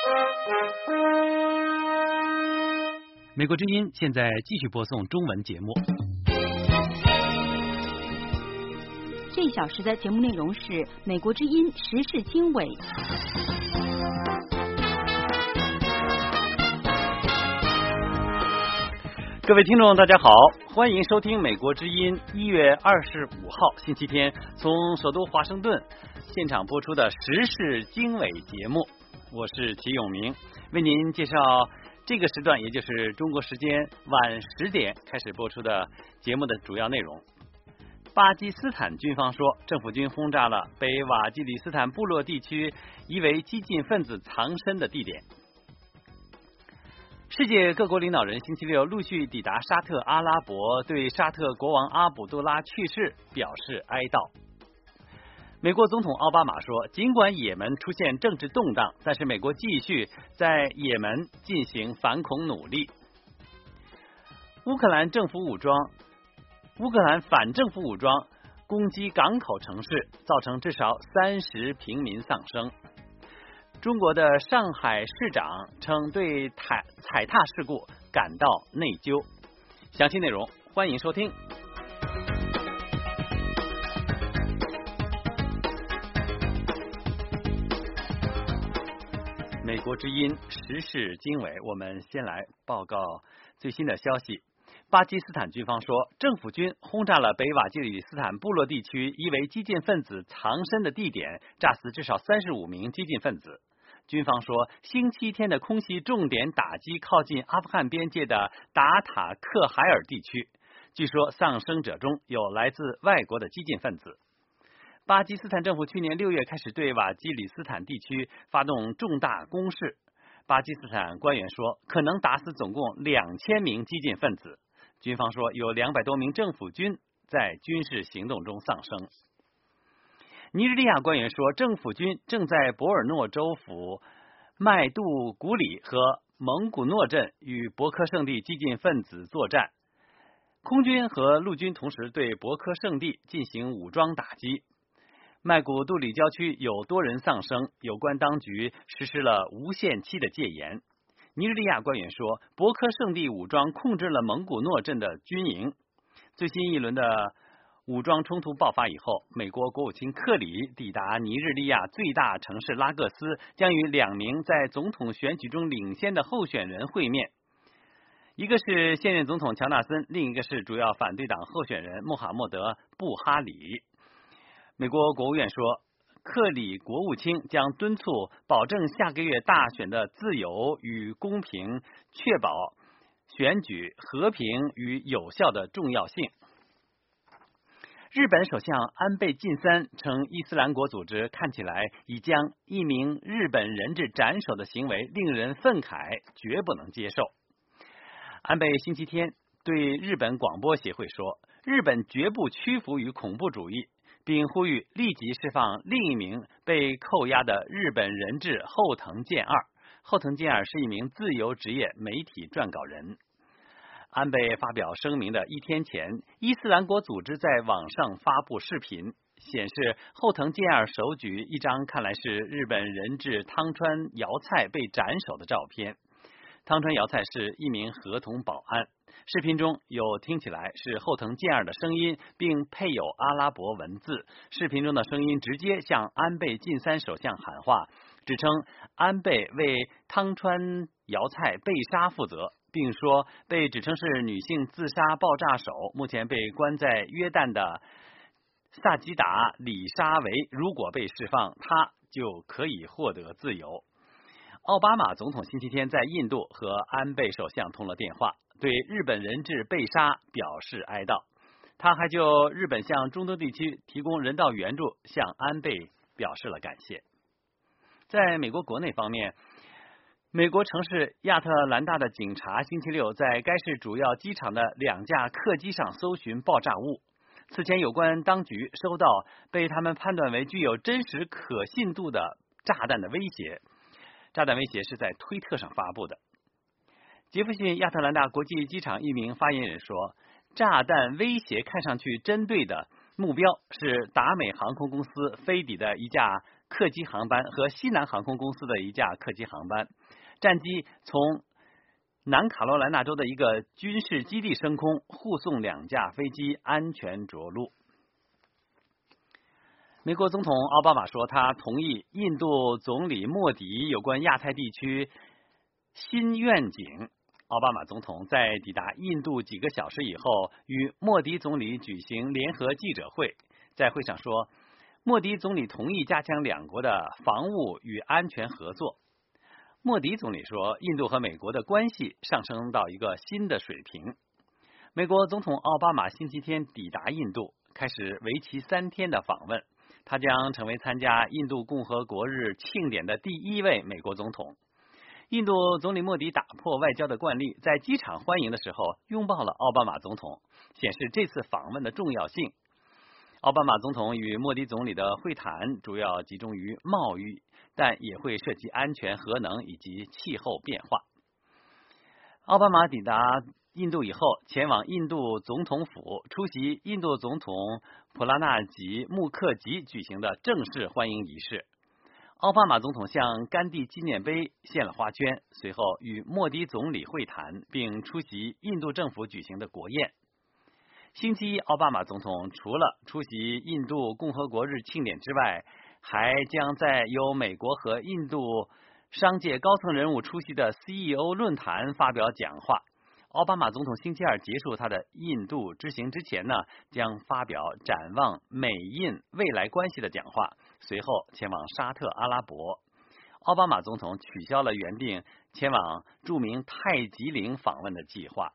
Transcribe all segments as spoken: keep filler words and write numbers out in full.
美国之音现在继续播送中文节目。 这一小时的节目内容是美国之音时事经纬。 各位听众大家好，欢迎收听美国之音一月二十五号星期天从首都华盛顿现场播出的时事经纬节目，我是齐永明，为您介绍这个时段，也就是中国时间晚十点开始播出的节目的主要内容。巴基斯坦军方说，政府军轰炸了北瓦基里斯坦部落地区疑为激进分子藏身的地点。世界各国领导人星期六陆续抵达沙特阿拉伯，对沙特国王阿卜杜拉去世表示哀悼。美国总统奥巴马说，尽管也门出现政治动荡，但是美国继续在也门进行反恐努力。乌克兰政府武装乌克兰反政府武装攻击港口城市，造成至少三十平民丧生。中国的上海市长称对踩踩踏事故感到内疚。详细内容欢迎收听。美国之音时事经纬，我们先来报告最新的消息。巴基斯坦军方说，政府军轰炸了北瓦基里斯坦部落地区疑为激进分子藏身的地点，炸死至少三十五名激进分子。军方说，星期天的空袭重点打击靠近阿富汗边界的达塔克海尔地区，据说丧生者中有来自外国的激进分子。巴基斯坦政府去年六月开始对瓦基里斯坦地区发动重大攻势，巴基斯坦官员说，可能打死总共两千名激进分子。军方说，有两百多名政府军在军事行动中丧生。尼日利亚官员说，政府军正在博尔诺州府麦杜古里和蒙古诺镇与博科圣地激进分子作战，空军和陆军同时对博科圣地进行武装打击。麦古杜里郊区有多人丧生，有关当局实施了无限期的戒严。尼日利亚官员说，博科圣地武装控制了蒙古诺镇的军营。最新一轮的武装冲突爆发以后，美国国务卿克里抵达尼日利亚最大城市拉各斯，将与两名在总统选举中领先的候选人会面，一个是现任总统乔纳森，另一个是主要反对党候选人穆罕默德·布哈里。美国国务院说，克里国务卿将敦促保证下个月大选的自由与公平，确保选举和平与有效的重要性。日本首相安倍晋三称，伊斯兰国组织看起来已将一名日本人质斩首的行为令人愤慨，绝不能接受。安倍星期天对日本广播协会说，日本绝不屈服于恐怖主义，并呼吁立即释放另一名被扣押的日本人质后藤健二。后藤健二是一名自由职业媒体撰稿人。安倍发表声明的一天前，伊斯兰国组织在网上发布视频，显示后藤健二手举一张看来是日本人质汤川遥菜被斩首的照片。汤川遥菜是一名合同保安，视频中有听起来是后藤健二的声音，并配有阿拉伯文字。视频中的声音直接向安倍晋三首相喊话，指称安倍为汤川遥菜被杀负责，并说被指称是女性自杀爆炸手，目前被关在约旦的萨吉达里沙维，如果被释放，他就可以获得自由。奥巴马总统星期天在印度和安倍首相通了电话，对日本人质被杀表示哀悼。他还就日本向中东地区提供人道援助向安倍表示了感谢。在美国国内方面，美国城市亚特兰大的警察星期六在该市主要机场的两架客机上搜寻爆炸物。此前有关当局收到被他们判断为具有真实可信度的炸弹的威胁。炸弹威胁是在推特上发布的。杰弗逊亚特兰大国际机场一名发言人说，炸弹威胁看上去针对的目标是达美航空公司飞抵的一架客机航班和西南航空公司的一架客机航班。战机从南卡罗来纳州的一个军事基地升空，护送两架飞机安全着陆。美国总统奥巴马说，他同意印度总理莫迪有关亚太地区新愿景。奥巴马总统在抵达印度几个小时以后，与莫迪总理举行联合记者会，在会上说，莫迪总理同意加强两国的防务与安全合作。莫迪总理说，印度和美国的关系上升到一个新的水平。美国总统奥巴马星期天抵达印度，开始为期三天的访问，他将成为参加印度共和国日庆典的第一位美国总统。印度总理莫迪打破外交的惯例，在机场欢迎的时候拥抱了奥巴马总统，显示这次访问的重要性。奥巴马总统与莫迪总理的会谈主要集中于贸易，但也会涉及安全、核能以及气候变化。奥巴马抵达印度以后，前往印度总统府出席印度总统普拉纳吉穆克吉举行的正式欢迎仪式。奥巴马总统向甘地纪念碑献了花圈，随后与莫迪总理会谈，并出席印度政府举行的国宴。星期一，奥巴马总统除了出席印度共和国日庆典之外，还将在由美国和印度商界高层人物出席的 C E O 论坛发表讲话。奥巴马总统星期二结束他的印度之行之前呢，将发表展望美印未来关系的讲话，随后前往沙特阿拉伯。奥巴马总统取消了原定前往著名泰姬陵访问的计划。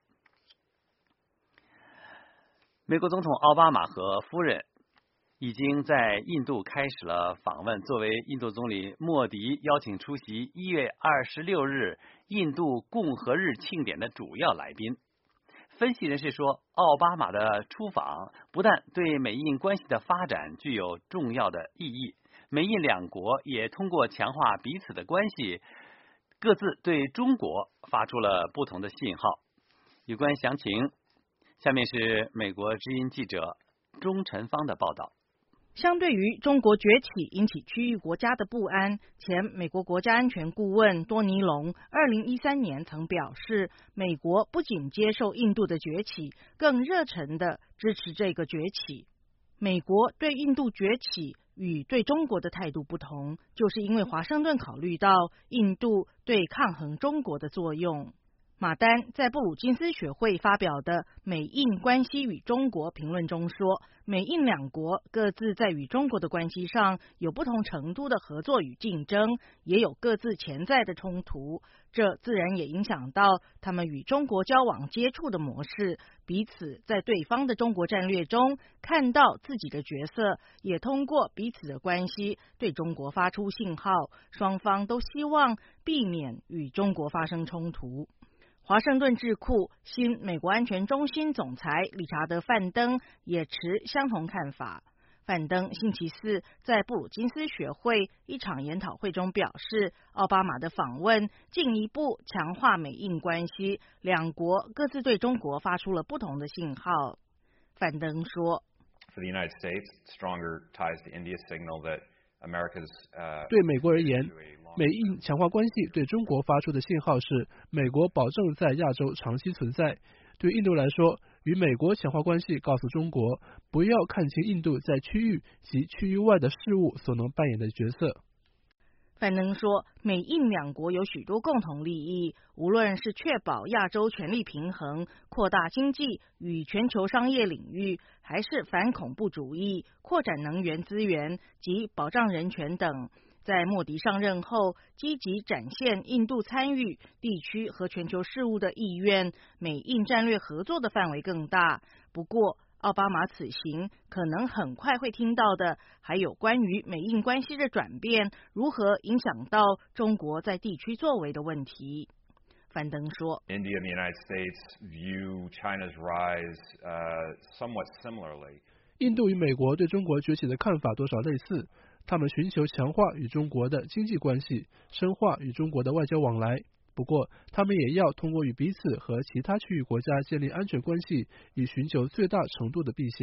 美国总统奥巴马和夫人已经在印度开始了访问，作为印度总理莫迪邀请出席一月二十六日印度共和日庆典的主要来宾。分析人士说，奥巴马的出访不但对美印关系的发展具有重要的意义，美印两国也通过强化彼此的关系，各自对中国发出了不同的信号。有关详情，下面是美国之音记者钟晨芳的报道。 相对于中国崛起引起区域国家的不安，前美国国家安全顾问多尼龙二零一三年曾表示，美国不仅接受印度的崛起，更热忱地支持这个崛起。美国对印度崛起与对中国的态度不同，就是因为华盛顿考虑到印度对抗衡中国的作用。马丹在布鲁金斯学会发表的《美印关系与中国》评论中说，美印两国各自在与中国的关系上有不同程度的合作与竞争，也有各自潜在的冲突，这自然也影响到他们与中国交往接触的模式，彼此在对方的中国战略中看到自己的角色，也通过彼此的关系对中国发出信号，双方都希望避免与中国发生冲突。华盛顿智库新美国安全中心总裁理查德·范登也持相同看法。范登星期四在布鲁金斯学会一场研讨会中表示，奥巴马的访问进一步强化美印关系，两国各自对中国发出了不同的信号。范登说， For the United States, stronger ties to India signal that America's, uh, 对美国而言，美印强化关系对中国发出的信号是美国保证在亚洲长期存在。对印度来说，与美国强化关系告诉中国不要看清印度在区域及区域外的事务所能扮演的角色。 范登说，美印两国有许多共同利益，无论是确保亚洲权力平衡、扩大经济与全球商业领域，还是反恐怖主义、扩展能源资源及保障人权等。在莫迪上任后，积极展现印度参与地区和全球事务的意愿，美印战略合作的范围更大。不过，奥巴马此行可能很快会听到的，还有关于美印关系的转变如何影响到中国在地区作为的问题。范登说 India and the United States view China's rise, uh, somewhat similarly. 印度与美国对中国崛起的看法多少类似，他们寻求强化与中国的经济关系，深化与中国的外交往来。不过，他们也要通过与彼此和其他区域国家建立安全关系，以寻求最大程度的避险。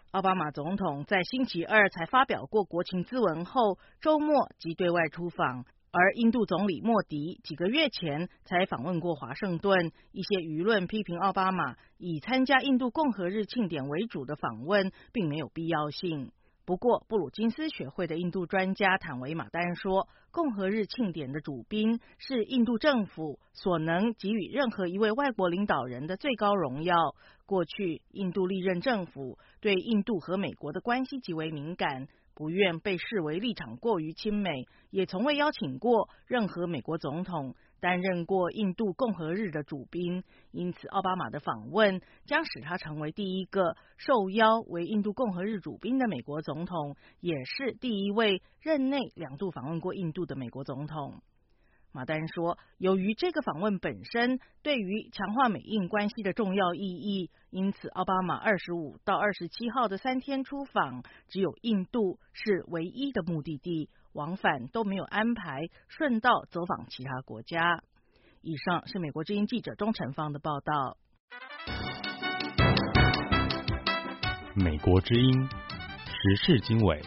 奥巴马总统在星期二才发表过国情咨文后，周末即对外出访。而印度总理莫迪几个月前才访问过华盛顿，一些舆论批评奥巴马以参加印度共和日庆典为主的访问并没有必要性。不过，布鲁金斯学会的印度专家坦维马丹说，共和日庆典的主宾是印度政府所能给予任何一位外国领导人的最高荣耀。过去，印度历任政府对印度和美国的关系极为敏感，不愿被视为立场过于亲美，也从未邀请过任何美国总统担任过印度共和日的主宾，因此奥巴马的访问将使他成为第一个受邀为印度共和日主宾的美国总统，也是第一位任内两度访问过印度的美国总统。马丹说，由于这个访问本身对于强化美印关系的重要意义，因此奥巴马二十五到二十七号的三天出访，只有印度是唯一的目的地，往返都没有安排顺道走访其他国家。以上是美国之音记者钟成芳的报道。 美国之音时事经纬，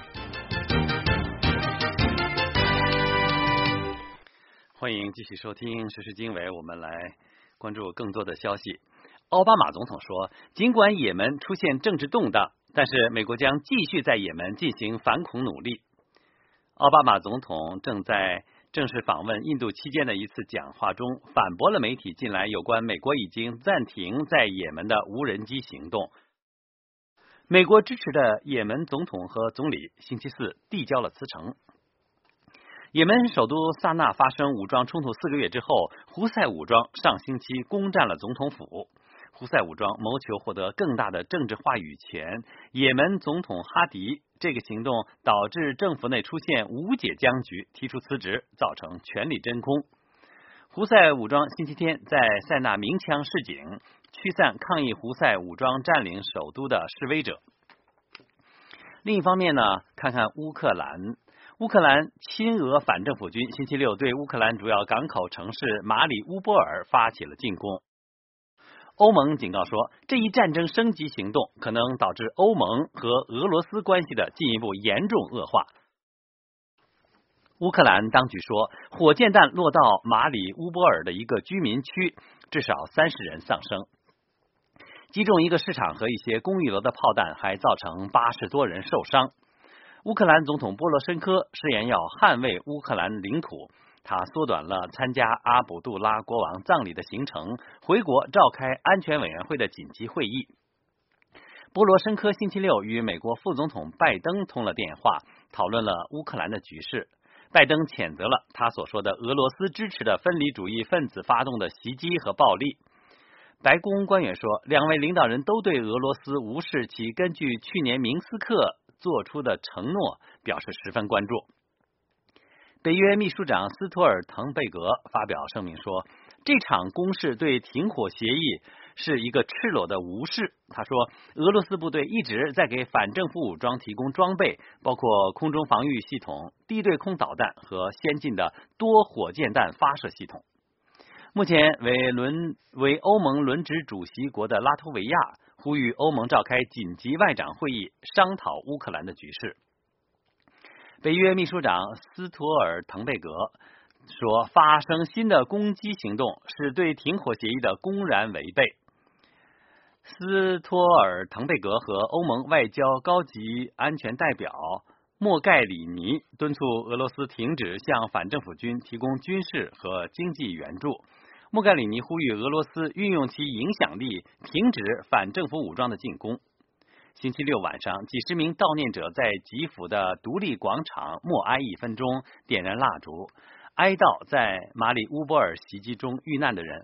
欢迎继续收听时事经纬，我们来关注更多的消息。奥巴马总统说，尽管也门出现政治动荡，但是美国将继续在也门进行反恐努力。奥巴马总统正在正式访问印度期间的一次讲话中，反驳了媒体近来有关美国已经暂停在也门的无人机行动。美国支持的也门总统和总理星期四递交了辞呈。也门首都萨那发生武装冲突四个月之后，胡塞武装上星期攻占了总统府。胡塞武装谋求获得更大的政治话语权，也门总统哈迪这个行动导致政府内出现无解僵局，提出辞职，造成权力真空。胡塞武装星期天在塞纳鸣枪示警，驱散抗议胡塞武装占领首都的示威者。另一方面呢，看看乌克兰。乌克兰亲俄反政府军星期六对乌克兰主要港口城市马里乌波尔发起了进攻。欧盟警告说，这一战争升级行动可能导致欧盟和俄罗斯关系的进一步严重恶化。乌克兰当局说，火箭弹落到马里乌波尔的一个居民区，至少三十人丧生。击中一个市场和一些公寓楼的炮弹还造成八十多人受伤。乌克兰总统波罗申科誓言要捍卫乌克兰领土，他缩短了参加阿卜杜拉国王葬礼的行程，回国召开安全委员会的紧急会议。波罗申科星期六与美国副总统拜登通了电话，讨论了乌克兰的局势。拜登谴责了他所说的俄罗斯支持的分离主义分子发动的袭击和暴力。白宫官员说，两位领导人都对俄罗斯无视其根据去年明斯克做出的承诺表示十分关注。北约秘书长斯托尔滕贝格发表声明说，这场攻势对停火协议是一个赤裸的无视。他说，俄罗斯部队一直在给反政府武装提供装备，包括空中防御系统、地对空导弹和先进的多火箭弹发射系统。目前为轮为欧盟轮值主席国的拉脱维亚呼吁欧盟召开紧急外长会议，商讨乌克兰的局势。北约秘书长斯托尔滕贝格说，发生新的攻击行动是对停火协议的公然违背。斯托尔滕贝格和欧盟外交高级安全代表莫盖里尼敦促俄罗斯停止向反政府军提供军事和经济援助。莫盖里尼呼吁俄罗斯运用其影响力，停止反政府武装的进攻。星期六晚上，几十名悼念者在基辅的独立广场默哀一分钟，点燃蜡烛，哀悼在马里乌波尔袭击中遇难的人。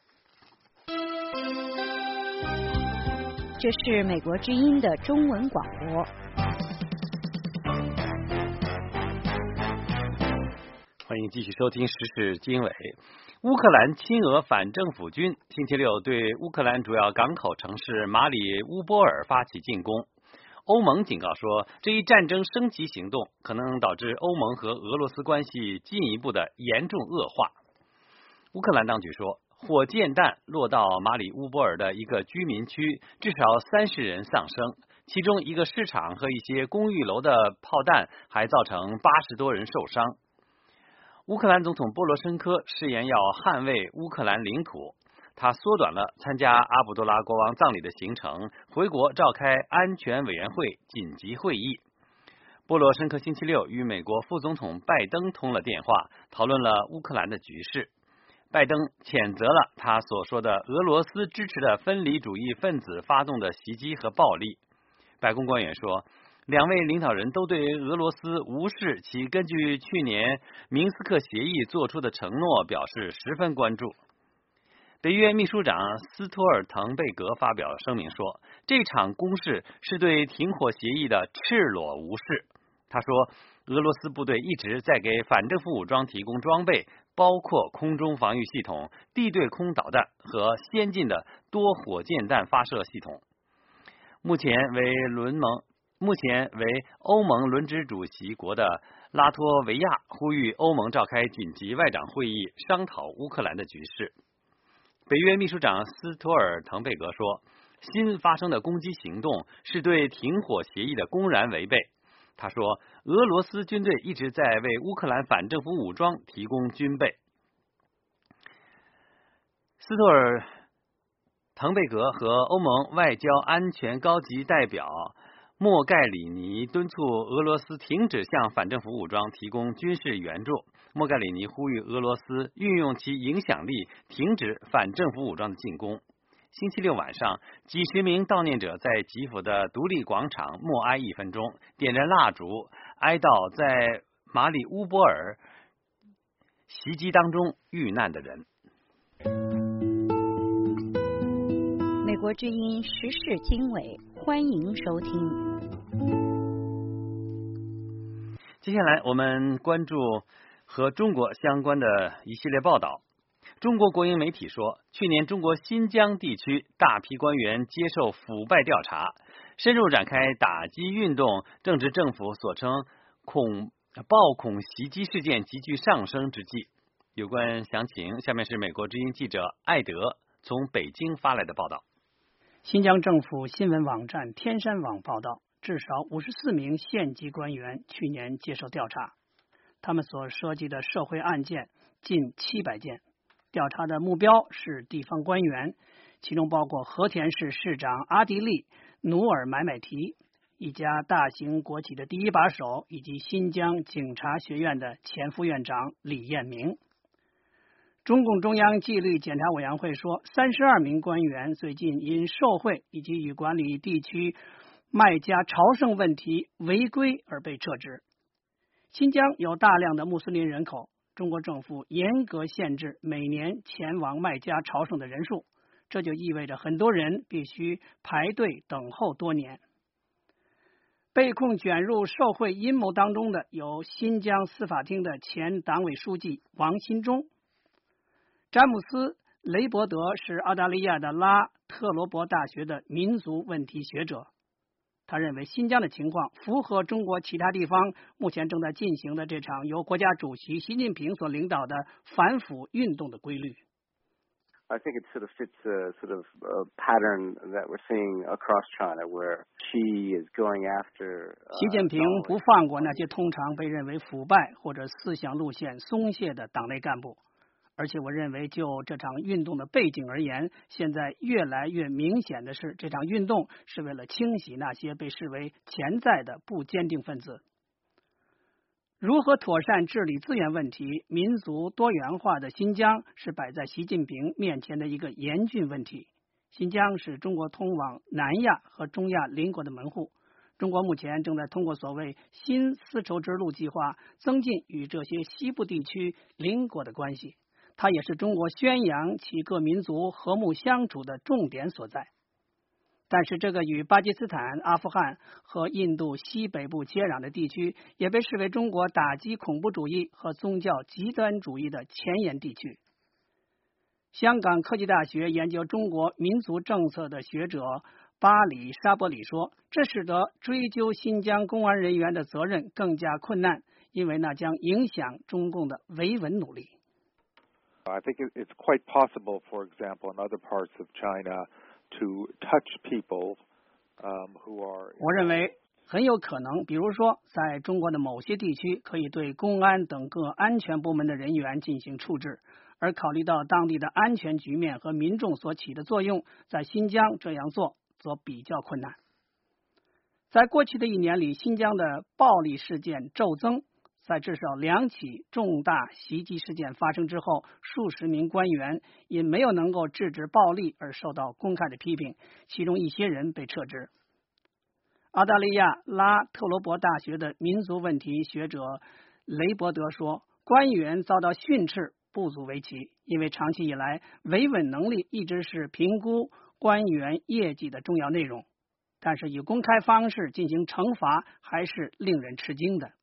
这是美国之音的中文广播。 欢迎继续收听时事经纬。乌克兰亲俄反政府军星期六对乌克兰主要港口城市马里乌波尔发起进攻。欧盟警告说，这一战争升级行动可能导致欧盟和俄罗斯关系进一步的严重恶化。乌克兰当局说，火箭弹落到马里乌波尔的一个居民区，至少三十人丧生， 其中一个市场和一些公寓楼的炮弹还造成八十多人受伤。乌克兰总统波罗申科誓言要捍卫乌克兰领土，他缩短了参加阿卜杜拉国王葬礼的行程，回国召开安全委员会紧急会议。波罗申科星期六与美国副总统拜登通了电话，讨论了乌克兰的局势。拜登谴责了他所说的俄罗斯支持的分离主义分子发动的袭击和暴力。白宫官员说，两位领导人都对俄罗斯无视其根据去年明斯克协议做出的承诺表示十分关注。北约秘书长斯托尔滕贝格发表声明说，这场攻势是对停火协议的赤裸无视。他说，俄罗斯部队一直在给反政府武装提供装备，包括空中防御系统、地对空导弹和先进的多火箭弹发射系统。目前为轮盟目前为欧盟轮值主席国的拉脱维亚呼吁欧盟召开紧急外长会议，商讨乌克兰的局势。北约秘书长斯托尔滕贝格说，新发生的攻击行动是对停火协议的公然违背。他说，俄罗斯军队一直在为乌克兰反政府武装提供军备。斯托尔滕贝格和欧盟外交安全高级代表莫盖里尼敦促俄罗斯停止向反政府武装提供军事援助。莫盖里尼呼吁俄罗斯运用其影响力停止反政府武装的进攻。星期六晚上，几十名悼念者在基辅的独立广场默哀一分钟，点燃蜡烛，哀悼在马里乌波尔袭击当中遇难的人。 美国之音时事经纬，欢迎收听。 接下来我们关注和中国相关的一系列报道。中国国营媒体说，去年中国新疆地区大批官员接受腐败调查，深入展开打击运动，正值政府所称恐暴恐袭击事件急剧上升之际。有关详情，下面是美国之音记者艾德从北京发来的报道。 新疆政府新闻网站天山网报道，至少五十四名县级官员去年接受调查，他们所涉及的社会案件近七百件。调查的目标是地方官员，其中包括和田市市长阿迪利·努尔买买提，一家大型国企的第一把手，以及新疆警察学院的前副院长李彦明。中共中央纪律检查委员会说，三十二名官员最近因受贿以及与管理地区卖家朝圣问题违规而被撤职。新疆有大量的穆斯林人口，中国政府严格限制每年前往麦加朝圣的人数，这就意味着很多人必须排队等候多年。被控卷入受贿阴谋当中的有新疆司法厅的前党委书记王新忠。詹姆斯·雷伯德是澳大利亚的拉特罗伯大学的民族问题学者，他认为新疆的情况符合中国其他地方目前正在进行的这场由国家主席习近平所领导的反腐运动的规律。 I think it sort of fits a sort of a pattern that we're seeing across China, where Xi is going after. 习近平不放过那些通常被认为腐败或者思想路线松懈的党内干部。而且我认为，就这场运动的背景而言，现在越来越明显的是，这场运动是为了清洗那些被视为潜在的不坚定分子。如何妥善治理资源问题，民族多元化的新疆是摆在习近平面前的一个严峻问题。新疆是中国通往南亚和中亚邻国的门户。中国目前正在通过所谓新丝绸之路计划，增进与这些西部地区邻国的关系。它也是中国宣扬其各民族和睦相处的重点所在。但是这个与巴基斯坦、阿富汗和印度西北部接壤的地区，也被视为中国打击恐怖主义和宗教极端主义的前沿地区。香港科技大学研究中国民族政策的学者巴里沙伯里说，这使得追究新疆公安人员的责任更加困难，因为那将影响中共的维稳努力。 I think it's quite possible, for example, in other parts of China, to touch people um, who are. 我认为很有可能，比如说，在中国的某些地区，可以对公安等各安全部门的人员进行处置，而考虑到当地的安全局面和民众所起的作用，在新疆这样做则比较困难。在过去的一年里，新疆的暴力事件骤增，在至少两起重大袭击事件发生之后，数十名官员因没有能够制止暴力而受到公开的批评，其中一些人被撤职。澳大利亚拉特罗伯大学的民族问题学者雷伯德说，官员遭到训斥不足为奇，因为长期以来维稳能力一直是评估官员业绩的重要内容，但是以公开方式进行惩罚还是令人吃惊的。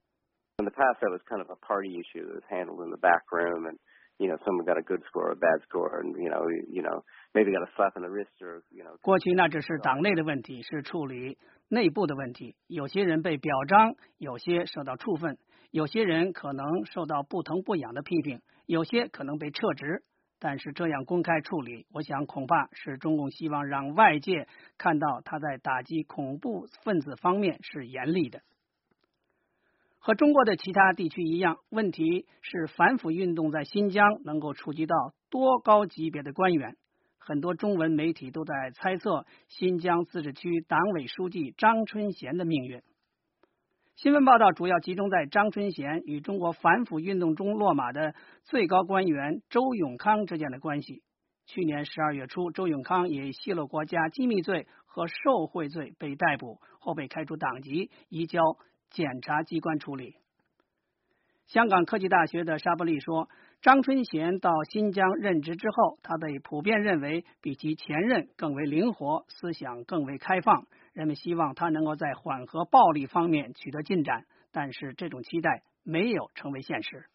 In the past, that was kind of a party issue that was handled in the back room, and you know, someone got a good score or a bad score, and you know, you know, maybe got a slap on the wrist or you know. 过去那只是党内的问题，是处理内部的问题。有些人被表彰，有些受到处分，有些人可能受到不疼不痒的批评，有些可能被撤职。但是这样公开处理，我想恐怕是中共希望让外界看到他在打击恐怖分子方面是严厉的。和中国的其他地区一样，问题是反腐运动在新疆能够触及到多高级别的官员。很多中文媒体都在猜测新疆自治区党委书记张春贤的命运。新闻报道主要集中在张春贤与中国反腐运动中落马的最高官员周永康之间的关系。去年十二月初，周永康以泄露国家机密罪和受贿罪被逮捕，后被开除党籍，移交检察机关处理。香港科技大学的沙伯利说，张春贤到新疆任职之后，他被普遍认为比其前任更为灵活，思想更为开放，人们希望他能够在缓和暴力方面取得进展，但是这种期待没有成为现实。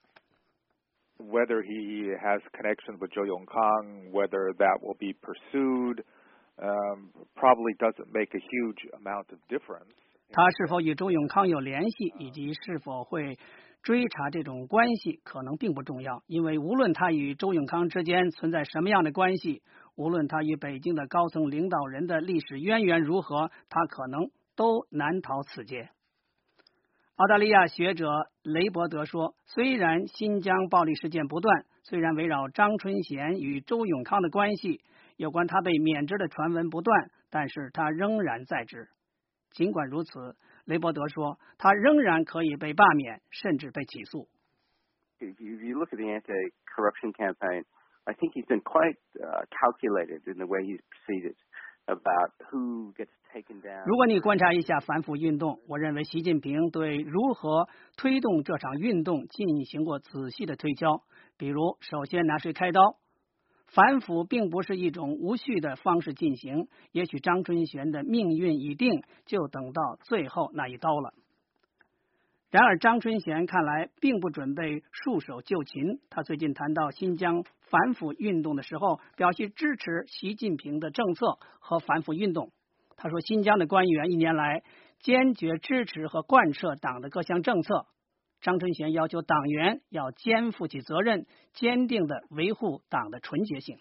Whether he has connection with Zhou Yongkang, whether that will be pursued, um, probably doesn't make a huge amount of difference. 他是否与周永康有联系，以及是否会追查这种关系，可能并不重要，因为无论他与周永康之间存在什么样的关系，无论他与北京的高层领导人的历史渊源如何，他可能都难逃此劫。澳大利亚学者雷伯德说，虽然新疆暴力事件不断，虽然围绕张春贤与周永康的关系，有关他被免职的传闻不断，但是他仍然在职。尽管如此，雷伯德说，他仍然可以被罢免，甚至被起诉。 If you look at the anti-corruption campaign, I think he's been quite uh, calculated in the way he's proceeded about who gets taken down. 如果你观察一下反腐运动，我认为习近平对如何推动这场运动进行过仔细的推敲，比如首先拿谁开刀。反腐并不是一种无序的方式进行，也许张春贤的命运已定，就等到最后那一刀了。然而张春贤看来并不准备束手就擒，他最近谈到新疆反腐运动的时候，表示支持习近平的政策和反腐运动。他说，新疆的官员一年来坚决支持和贯彻党的各项政策。张春贤要求党员要肩负起责任，坚定地维护党的纯洁性。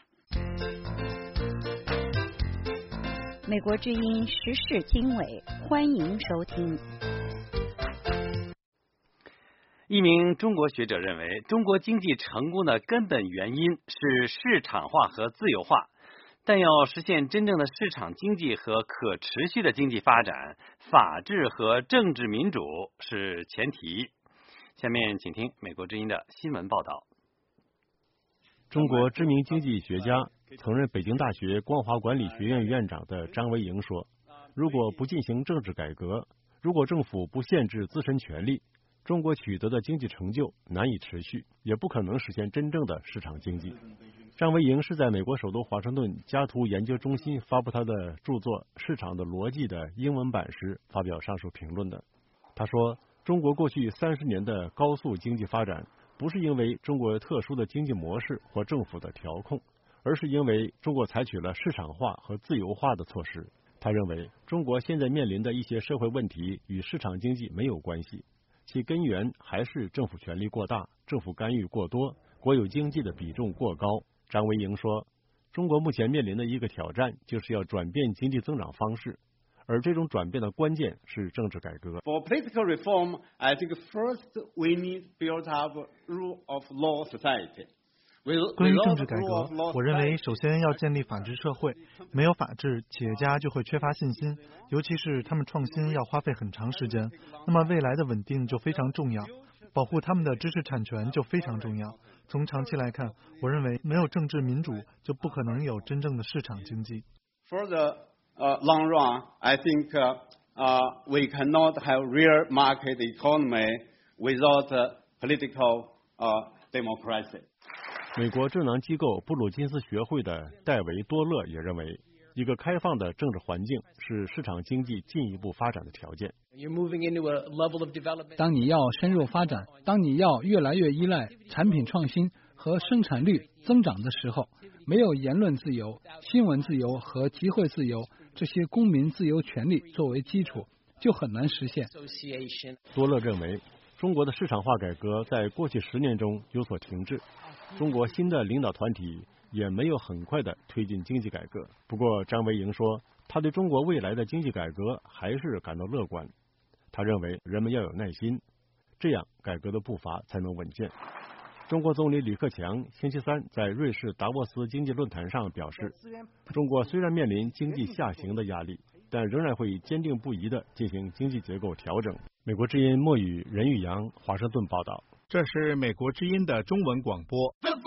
美国之音时事经纬，欢迎收听。 一名中国学者认为，中国经济成功的根本原因是市场化和自由化，但要实现真正的市场经济和可持续的经济发展，法治和政治民主是前提。下面请听美国之音的新闻报道。 中国知名经济学家、曾任北京大学光华管理学院院长的张维迎说，如果不进行政治改革，如果政府不限制自身权利，中国取得的经济成就难以持续，也不可能实现真正的市场经济。张维迎是在美国首都华盛顿加图研究中心发布他的著作《市场的逻辑》的英文版时发表上述评论的。他说，中国过去三十年的高速经济发展，不是因为中国特殊的经济模式或政府的调控，而是因为中国采取了市场化和自由化的措施。他认为，中国现在面临的一些社会问题与市场经济没有关系，其根源还是政府权力过大、政府干预过多、国有经济的比重过高。张维迎说，中国目前面临的一个挑战，就是要转变经济增长方式。 而这种转变的关键是政治改革。 For political reform, I think first we need build up rule of law society. 关于政治改革，我认为首先要建立法治社会。没有法治，企业家就会缺乏信心，尤其是他们创新要花费很长时间，那么未来的稳定就非常重要，保护他们的知识产权就非常重要。从长期来看，我认为没有政治民主，就不可能有真正的市场经济。 For the uh, long run, I think uh, uh, we cannot have real market economy without uh, political uh, democracy. 美国智囊机构布鲁金斯学会的戴维多勒也认为，一个开放的政治环境是市场经济进一步发展的条件。 当你要深入发展，当你要越来越依赖产品创新和生产率增长的时候，没有言论自由、新闻自由和集会自由这些公民自由权利作为基础，就很难实现。 多勒认为，中国的市场化改革在过去十年中有所停滞，中国新的领导团体也没有很快的推进经济改革。不过张维迎说，他对中国未来的经济改革还是感到乐观。他认为人们要有耐心，这样改革的步伐才能稳健。中国总理李克强星期三在瑞士达沃斯经济论坛上表示，中国虽然面临经济下行的压力，但仍然会坚定不移地进行经济结构调整。美国之音莫语任玉阳华盛顿报道。 这是美国之音的中文广播。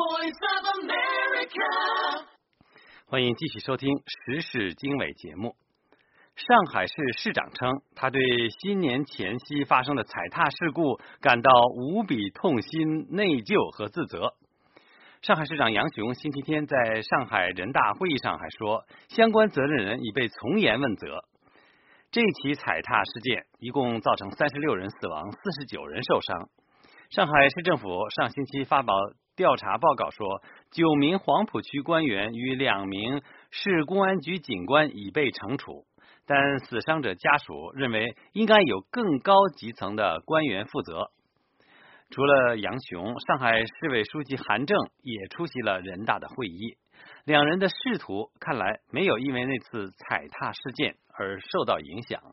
欢迎继续收听时事经纬节目。上海市市长称，他对新年前夕发生的踩踏事故感到无比痛心、内疚和自责。上海市长杨雄星期天在上海人大会议上还说，相关责任人已被从严问责。这起踩踏事件一共造成三十六人死亡、四十九人受伤。上海市政府上星期发表调查报告说，九名黄浦区官员与两名市公安局警官已被惩处，但死伤者家属认为应该有更高级层的官员负责。除了杨雄，上海市委书记韩正也出席了人大的会议。两人的仕途看来没有因为那次踩踏事件而受到影响。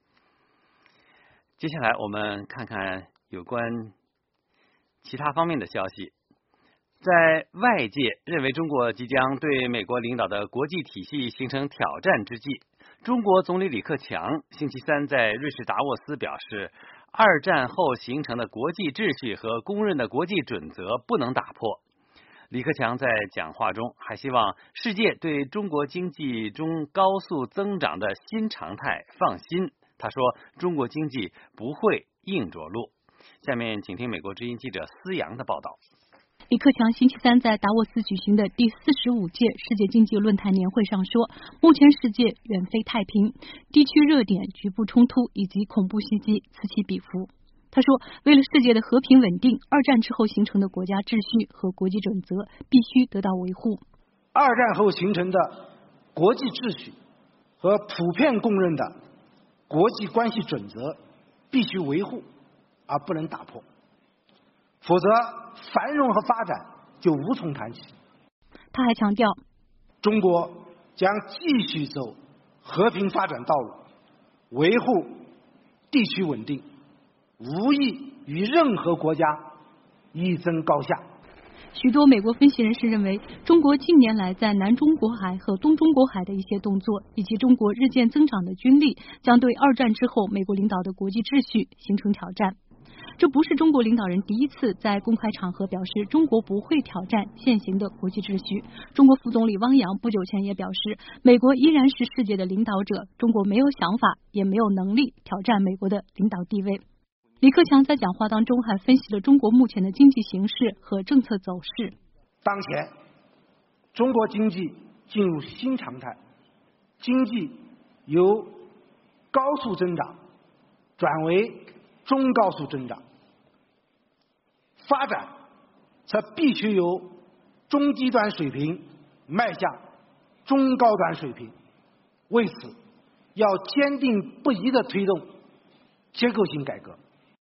接下来我们看看有关其他方面的消息。在外界认为中国即将对美国领导的国际体系形成挑战之际，中国总理李克强星期三在瑞士达沃斯表示，二战后形成的国际秩序和公认的国际准则不能打破。李克强在讲话中还希望世界对中国经济中高速增长的新常态放心。他说，中国经济不会硬着陆。下面请听美国之音记者思阳的报道。 李克强星期三在达沃斯举行的第四十五届世界经济论坛年会上说，目前世界远非太平，地区热点、局部冲突以及恐怖袭击此起彼伏。他说，为了世界的和平稳定，二战之后形成的国家秩序和国际准则必须得到维护。 二战后形成的国际秩序和普遍公认的国际关系准则必须维护，而不能打破，否则繁荣和发展就无从谈起。 他还强调， 中国将继续走和平发展道路，维护地区稳定，无意与任何国家一争高下。 许多美国分析人士认为，中国近年来在南中国海和东中国海的一些动作，以及中国日渐增长的军力，将对二战之后美国领导的国际秩序形成挑战。这不是中国领导人第一次在公开场合表示中国不会挑战现行的国际秩序。中国副总理汪洋不久前也表示，美国依然是世界的领导者，中国没有想法也没有能力挑战美国的领导地位。李克强在讲话当中还分析了中国目前的经济形势和政策走势。 当前中国经济进入新常态，经济由高速增长转为中高速增长，发展则必须由中低端水平迈向中高端水平。为此，要坚定不移地推动结构性改革。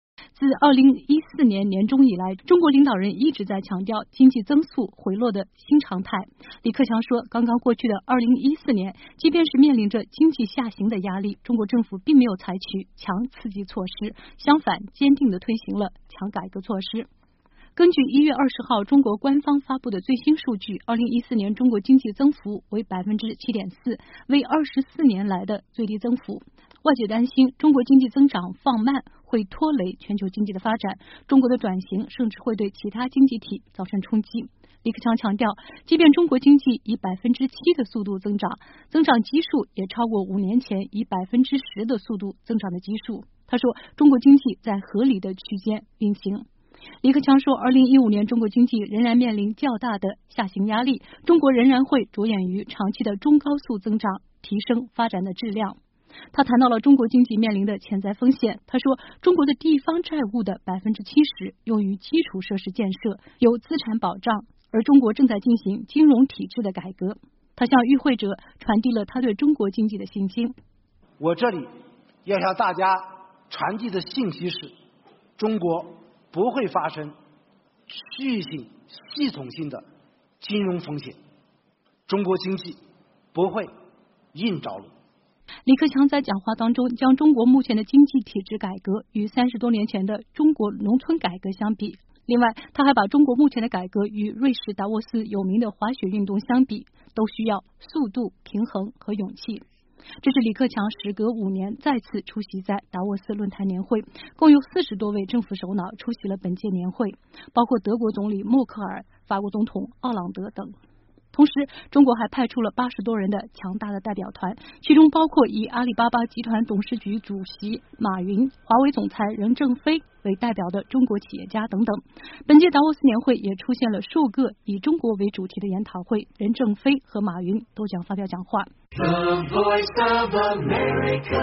自二零一四年年中以来，中国领导人一直在强调经济增速回落的新常态。李克强说，刚刚过去的二零一四年，即便是面临着经济下行的压力，中国政府并没有采取强刺激措施，相反，坚定地推行了强改革措施。根据一月二十号中国官方发布的最新数据，二零一四年中国经济增幅为百分之七点四，为二十四年来的最低增幅。外界担心中国经济增长放慢会拖累全球经济的发展，中国的转型甚至会对其他经济体造成冲击。李克强强调，即便中国经济以百分之七的速度增长，增长基数也超过五年前以百分之十的速度增长的基数。他说，中国经济在合理的区间运行。李克强说，二零一五年中国经济仍然面临较大的下行压力，中国仍然会着眼于长期的中高速增长，提升发展的质量。他谈到了中国经济面临的潜在风险。他说，中国的地方债务的百分之七十用于基础设施建设，有资产保障，而中国正在进行金融体制的改革。他向与会者传递了他对中国经济的信心。 我这里要向大家传递的信息是，中国不会发生区域性、系统性的金融风险，中国经济不会硬着陆。 李克强在讲话当中将中国目前的经济体制改革与三十多年前的中国农村改革相比，另外他还把中国目前的改革与瑞士达沃斯有名的滑雪运动相比，都需要速度、平衡和勇气。这是李克强时隔五年再次出席在达沃斯论坛年会，共有四十多位政府首脑出席了本届年会，包括德国总理默克尔、法国总统奥朗德等。同时，中国还派出了八十多人的强大的代表团，其中包括以阿里巴巴集团董事局主席马云、华为总裁任正非为代表的中国企业家等等。本届达沃斯年会也出现了数个以中国为主题的研讨会，任正非和马云都将发表讲话。 The Voice of America.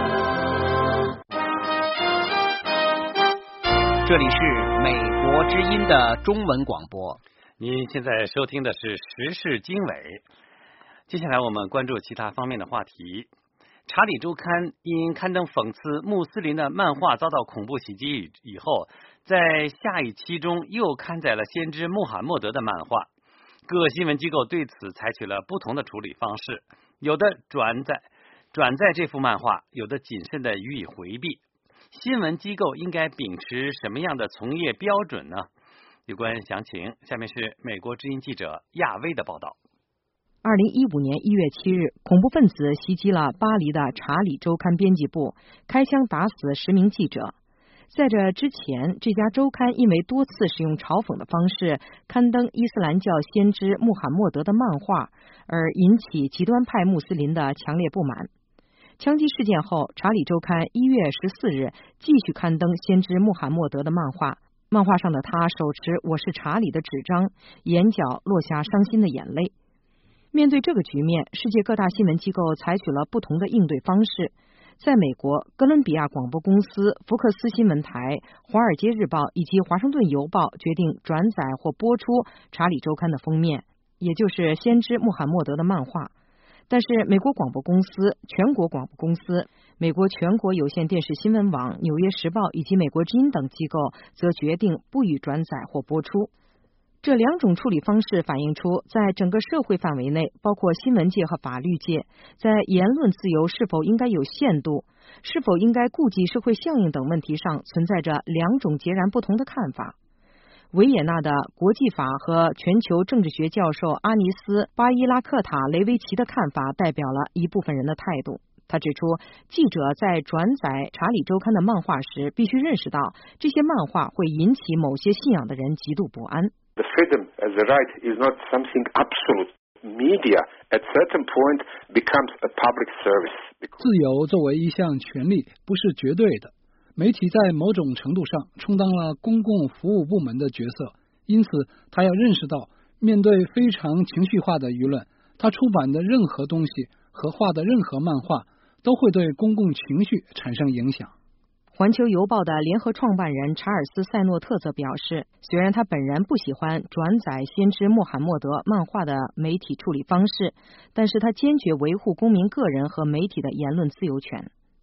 这里是美国之音的中文广播。 您现在收听的是时事经纬，接下来我们关注其他方面的话题。查理周刊因刊登讽刺穆斯林的漫画遭到恐怖袭击以后，在下一期中又刊载了先知穆罕默德的漫画。各新闻机构对此采取了不同的处理方式，有的转载转载这幅漫画，有的谨慎的予以回避。新闻机构应该秉持什么样的从业标准呢？有关详情，下面是美国之音记者亚威的报道。 二零一五年一月七日，恐怖分子袭击了巴黎的查理周刊编辑部，开枪打死十名记者。在这之前，这家周刊因为多次使用嘲讽的方式刊登伊斯兰教先知穆罕默德的漫画，而引起极端派穆斯林的强烈不满。枪击事件后，查理周刊一月十四日继续刊登先知穆罕默德的漫画。漫画上的他手持我是查理的纸张，眼角落下伤心的眼泪。面对这个局面，世界各大新闻机构采取了不同的应对方式。在美国，哥伦比亚广播公司、福克斯新闻台、华尔街日报以及华盛顿邮报决定转载或播出查理周刊的封面，也就是先知穆罕默德的漫画。但是美国广播公司、全国广播公司、美国全国有线电视新闻网、纽约时报以及美国之音等机构则决定不予转载或播出。这两种处理方式反映出，在整个社会范围内，包括新闻界和法律界，在言论自由是否应该有限度，是否应该顾及社会效应等问题上，存在着两种截然不同的看法。维也纳的国际法和全球政治学教授阿尼斯·巴伊拉克塔雷维奇的看法代表了一部分人的态度。他指出，记者在转载查理周刊的漫画时，必须认识到这些漫画会引起某些信仰的人极度不安。 The freedom as a right is not something absolute. Media at certain point becomes a public service. 自由作为一项权利不是绝对的，媒体在某种程度上充当了公共服务部门的角色，因此他要认识到，面对非常情绪化的舆论，他出版的任何东西和画的任何漫画都会对公共情绪产生影响。 环球邮报的联合创办人查尔斯·塞诺特则表示，虽然他本人不喜欢转载先知穆罕默德漫画的媒体处理方式，但是他坚决维护公民个人和媒体的言论自由权。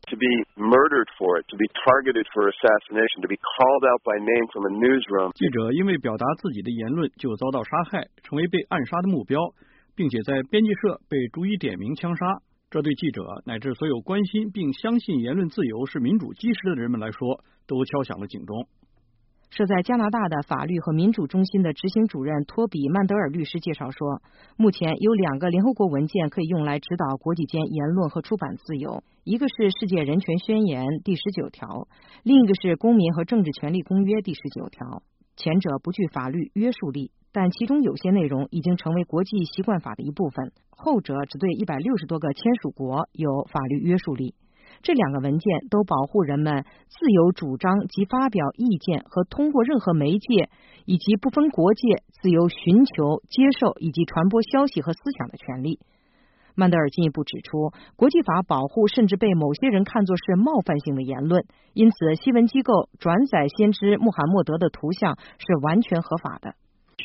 To be murdered for it, to be targeted for assassination, to be called out by name from a newsroom. 记者因为表达自己的言论就遭到杀害，成为被暗杀的目标，并且在编辑社被逐一点名枪杀。这对记者乃至所有关心并相信言论自由是民主基石的人们来说，都敲响了警钟。 设在加拿大的法律和民主中心的执行主任托比·曼德尔律师介绍说，目前有两个联合国文件可以用来指导国际间言论和出版自由，一个是世界人权宣言第十九条，另一个是公民和政治权利公约第十九条。前者不具法律约束力，但其中有些内容已经成为国际习惯法的一部分，后者只对一百六十多个签署国有法律约束力。这两个文件都保护人们自由主张及发表意见和通过任何媒介以及不分国界自由寻求、接受以及传播消息和思想的权利。曼德尔进一步指出，国际法保护甚至被某些人看作是冒犯性的言论，因此新闻机构转载先知穆罕默德的图像是完全合法的。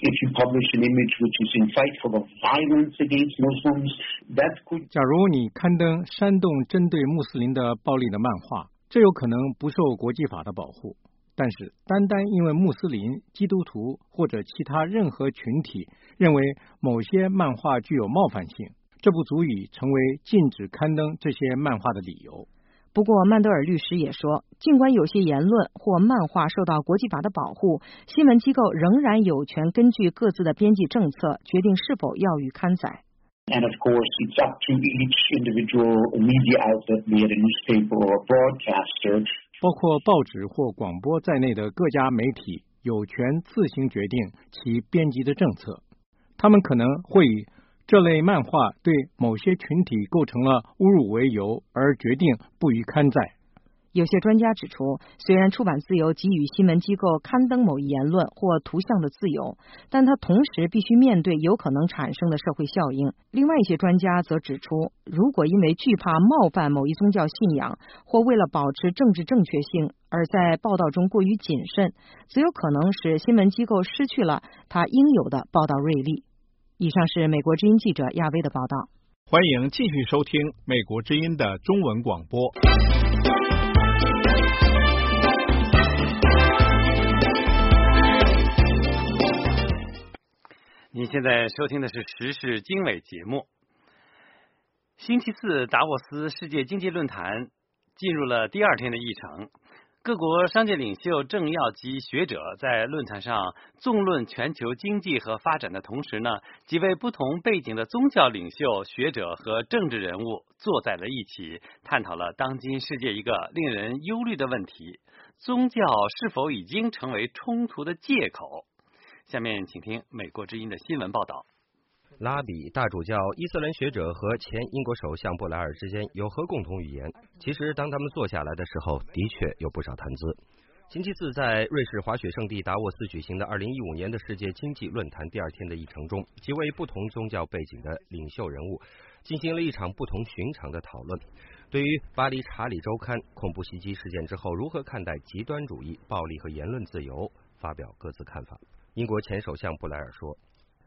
假如你刊登煽动针对穆斯林的暴力的漫画，这有可能不受国际法的保护。但是单单因为穆斯林、基督徒或者其他任何群体认为某些漫画具有冒犯性，这不足以成为禁止刊登这些漫画的理由。 不过曼德尔律师也说，尽管有些言论或漫画受到国际法的保护，新闻机构仍然有权根据各自的编辑政策决定是否要予刊载。 And of course, it's up to each individual media outlet, be it a newspaper or a broadcaster. 包括报纸或广播在内的各家媒体有权自行决定其编辑的政策。他们可能会以这类漫画对某些群体构成了侮辱为由而决定不予刊载。 有些专家指出，虽然出版自由给予新闻机构刊登某一言论或图像的自由，但它同时必须面对有可能产生的社会效应。另外一些专家则指出，如果因为惧怕冒犯某一宗教信仰，或为了保持政治正确性而在报道中过于谨慎，则有可能使新闻机构失去了它应有的报道锐利。以上是美国之音记者亚薇的报道。 欢迎继续收听美国之音的中文广播。 您现在收听的是时事经纬节目。星期四，达沃斯世界经济论坛进入了第二天的议程。各国商界领袖、政要及学者在论坛上纵论全球经济和发展的同时呢，几位不同背景的宗教领袖、学者和政治人物坐在了一起，探讨了当今世界一个令人忧虑的问题：宗教是否已经成为冲突的借口？下面请听美国之音的新闻报道。 拉比、大主教、伊斯兰学者和前英国首相布莱尔之间有何共同语言？其实当他们坐下来的时候，的确有不少谈资。星期四在瑞士滑雪胜地达沃斯举行的二零一五年的世界经济论坛第二天的议程中，几位不同宗教背景的领袖人物进行了一场不同寻常的讨论，对于巴黎查理周刊恐怖袭击事件之后如何看待极端主义、暴力和言论自由，发表各自看法。英国前首相布莱尔说，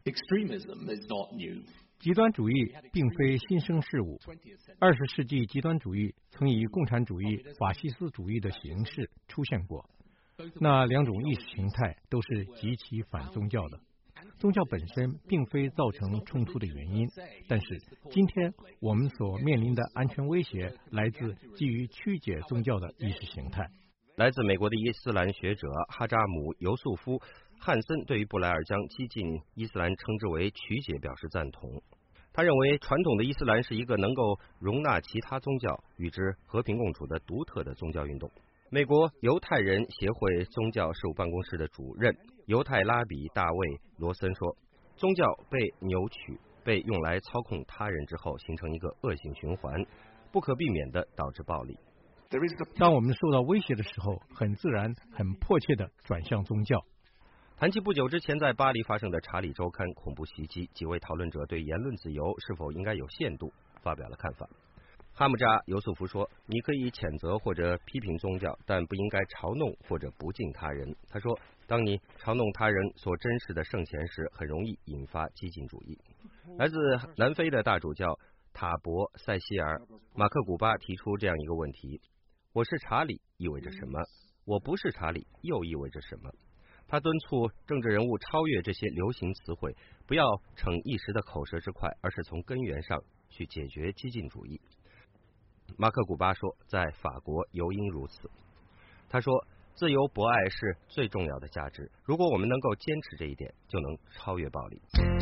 极端主义并非新生事物。二十世纪极端主义曾以共产主义、法西斯主义的形式出现过，那两种意识形态都是极其反宗教的。宗教本身并非造成冲突的原因，但是今天我们所面临的安全威胁来自基于曲解宗教的意识形态。 来自美国的伊斯兰学者哈扎姆·尤素夫·汉森对于布莱尔将激进伊斯兰称之为曲解表示赞同。他认为传统的伊斯兰是一个能够容纳其他宗教与之和平共处的独特的宗教运动。美国犹太人协会宗教事务办公室的主任犹太拉比大卫·罗森说，宗教被扭曲、被用来操控他人之后，形成一个恶性循环，不可避免地导致暴力。 当我们受到威胁的时候，很自然、很迫切地转向宗教。 谈及不久之前在巴黎发生的查理周刊恐怖袭击，几位讨论者对言论自由是否应该有限度发表了看法。哈姆扎·尤素夫说，你可以谴责或者批评宗教，但不应该嘲弄或者不敬他人。他说，当你嘲弄他人所珍视的圣贤时，很容易引发激进主义。来自南非的大主教塔博塞希尔。马克古巴提出这样一个问题：我是查理意味着什么？我不是查理又意味着什么？他敦促政治人物超越这些流行词汇，不要逞一时的口舌之快，而是从根源上去解决激进主义。马克古巴说，在法国尤因如此。他说，自由博爱是最重要的价值，如果我们能够坚持这一点，就能超越暴力。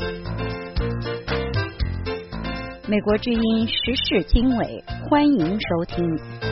美国之音时事经纬，欢迎收听。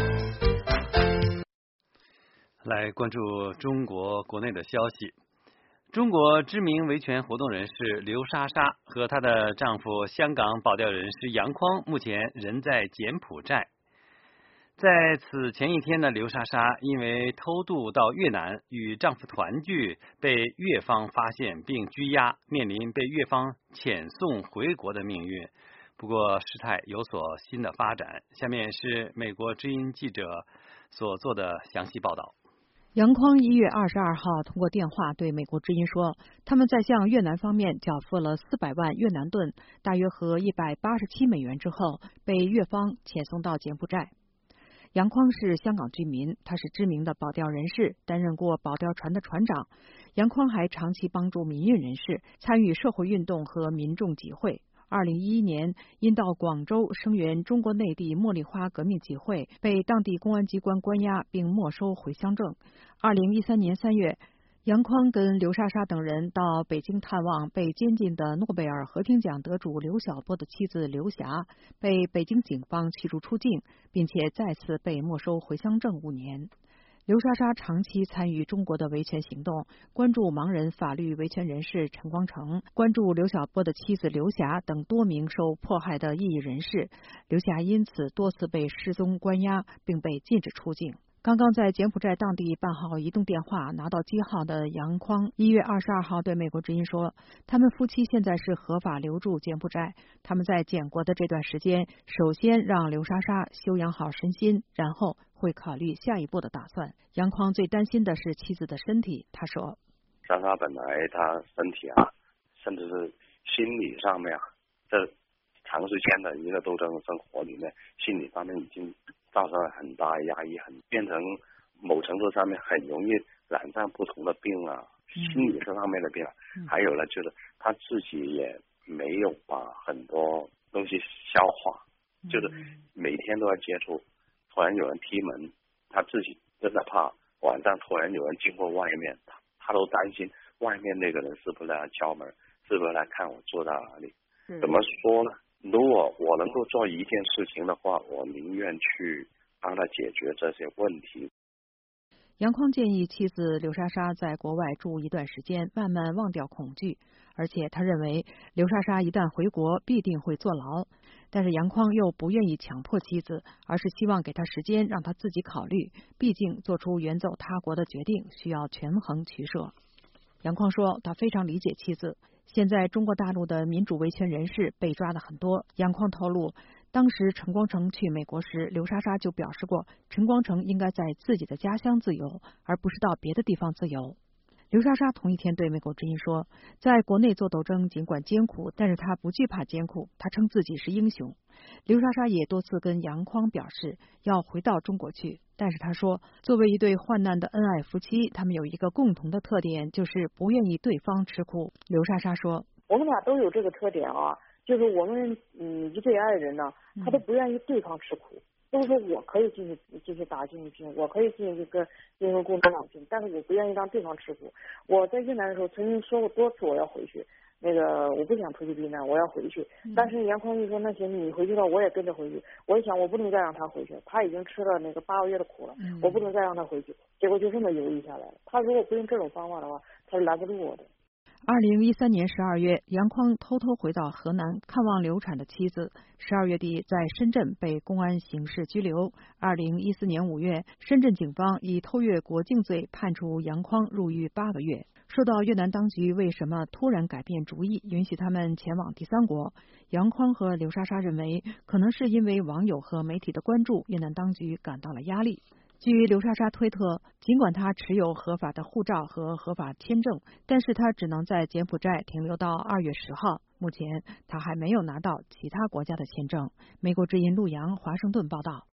来关注中国国内的消息。中国知名维权活动人士刘莎莎和她的丈夫香港保钓人士杨匡目前人在柬埔寨。在此前一天呢，刘莎莎因为偷渡到越南与丈夫团聚，被越方发现并拘押，面临被越方遣送回国的命运。不过事态有所新的发展，下面是美国之音记者所做的详细报道。 杨匡一月二十二号通过电话对美国之音说，他们在向越南方面缴付了四百万越南盾，大约合一百八十七美元之后，被越方遣送到柬埔寨。杨匡是香港居民，他是知名的保钓人士，担任过保钓船的船长。杨匡还长期帮助民运人士，参与社会运动和民众集会。二零一一年，因到广州声援中国内地茉莉花革命集会，被当地公安机关关押并没收回乡证。二零一三年三月，杨匡跟刘莎莎等人到北京探望被监禁的诺贝尔和平奖得主刘晓波的妻子刘霞，被北京警方驱逐出境，并且再次被没收回乡证五年。刘莎莎长期参与中国的维权行动，关注盲人法律维权人士陈光诚，关注刘晓波的妻子刘霞等多名受迫害的异议人士。刘霞因此多次被失踪关押，并被禁止出境。刚刚在柬埔寨当地办好移动电话拿到机号的杨匡一月二十二号对美国之音说，他们夫妻现在是合法留住柬埔寨，他们在柬国的这段时间，首先让刘莎莎休养好身心，然后会考虑下一步的打算。杨匡最担心的是妻子的身体，他说， 莎莎本来她身体啊，甚至是心理上面啊，这长时间的一个斗争生活里面，心理方面已经造成了很大压抑，很变成某程度上面很容易染上不同的病啊，嗯、心理这方面的病啊。嗯、还有呢，就是他自己也没有把很多东西消化，嗯、就是每天都要接触，突然有人踢门，他自己真的怕晚上突然有人经过外面，他他都担心外面那个人是不是来敲门，是不是来看我坐在哪里。怎么说呢？如果我能够做一件事情的话，我宁愿去帮他解决这些问题。 杨匡建议妻子刘莎莎在国外住一段时间，慢慢忘掉恐惧，而且他认为刘莎莎一旦回国必定会坐牢。但是杨匡又不愿意强迫妻子，而是希望给他时间让他自己考虑，毕竟做出远走他国的决定需要权衡取舍。杨匡说，他非常理解妻子。现在中国大陆的民主维权人士被抓的很多。杨匡透露，当时陈光诚去美国时，刘莎莎就表示过，陈光诚应该在自己的家乡自由，而不是到别的地方自由。刘莎莎同一天对美国之音说，在国内做斗争尽管艰苦，但是她不惧怕艰苦，她称自己是英雄。刘莎莎也多次跟杨匡表示要回到中国去，但是她说，作为一对患难的恩爱夫妻，他们有一个共同的特点，就是不愿意对方吃苦。刘莎莎说， 我们俩都有这个特点啊，就是我们嗯一对爱人呢，他都不愿意对方吃苦。都说我可以进去进去打进去拼，我可以进去跟跟共产党拼，但是我不愿意让对方吃苦。我在越南的时候曾经说过多次我要回去，那个我不想出去避难，我要回去。但是杨匡一说那行你回去了，我也跟着回去。我一想我不能再让他回去，他已经吃了那个八个月的苦了，嗯、我不能再让他回去。结果就这么犹豫下来了。他如果不用这种方法的话，他是拦不住我的。 二零一三年十二月，杨匡偷偷回到河南看望流产的妻子。十二月底在深圳被公安刑事拘留。二零一四年五月，深圳警方以偷越国境罪判处杨匡入狱八个月。说到越南当局为什么突然改变主意，允许他们前往第三国，杨匡和刘莎莎认为，可能是因为网友和媒体的关注，越南当局感到了压力。 据刘莎莎推特，尽管他持有合法的护照和合法签证，但是他只能在柬埔寨停留到二月十号。目前他还没有拿到其他国家的签证。美国之音陆洋华盛顿报道。